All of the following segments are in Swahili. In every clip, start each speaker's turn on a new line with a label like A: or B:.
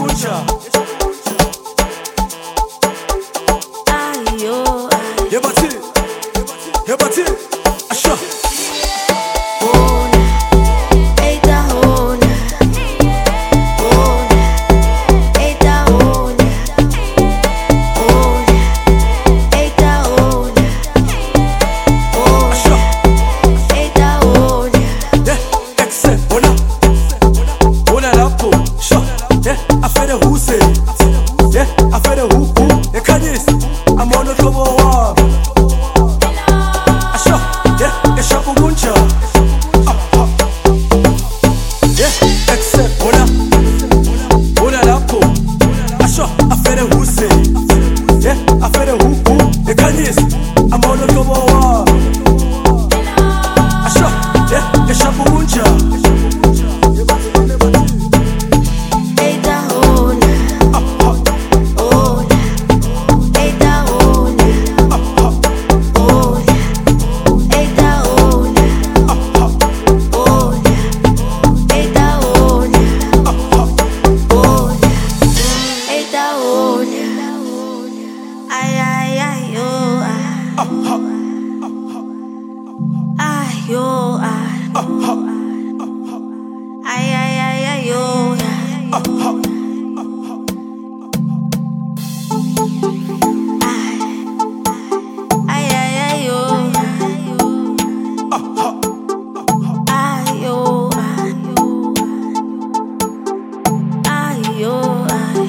A: yeshakukunja.
B: Ayo,
A: Yebati, yebati, asha.
B: ona, eita ona, ona, eita ona, ona, eita ona,
A: Asha,
B: ona, eita ona.
A: yeah, exe, ona lapo, sha, yeah, afere huse, yeah, afere hu, ekanis, amono tobo wa. Asha, yeah, yeshakukunja. Yeah, exe, ona lapo, asha, afere huse, yeah, afere hu, ekanis, amono tobo wa. Asha, yeah, yeshakukunja.
B: Eita ona, ona, eita ona, ona, eita ona, ona, eita ona, ona, eita ona. Ai ai ai oh ai oh ai ai ai ai oh ai ai ai oh ai oh ai oh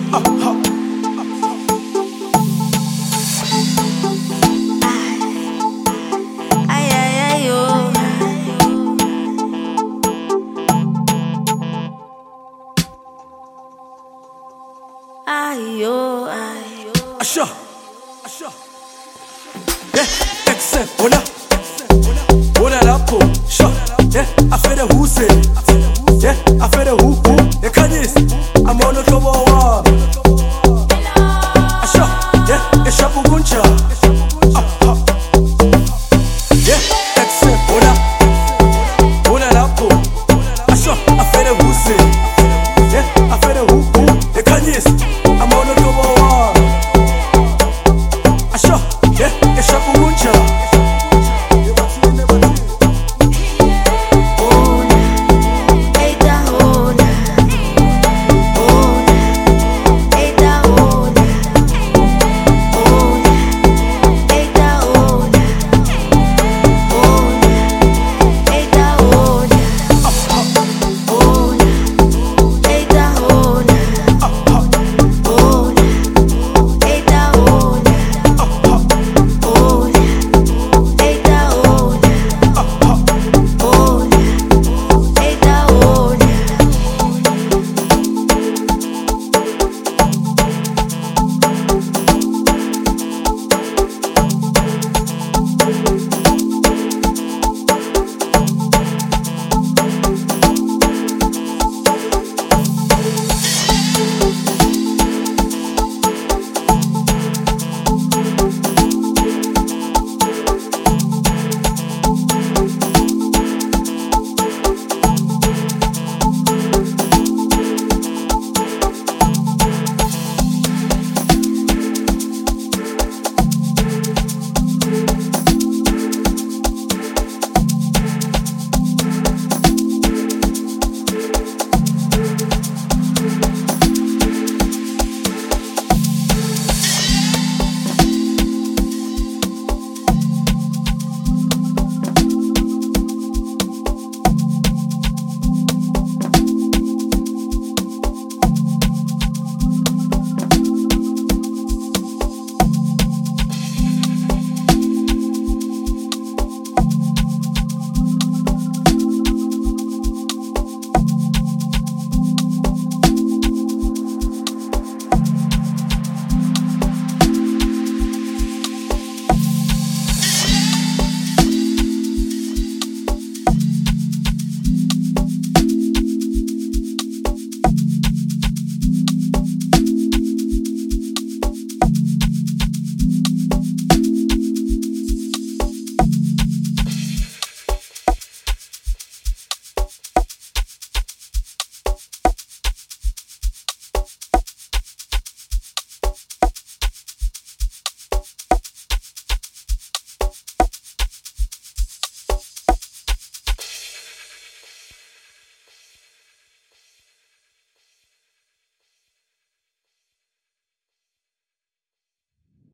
B: ai ai ai oh ai oh ai oh.
A: Asha, yeah, exe, ona lapo, sha, yeah, afere huse, yeah, afere hu,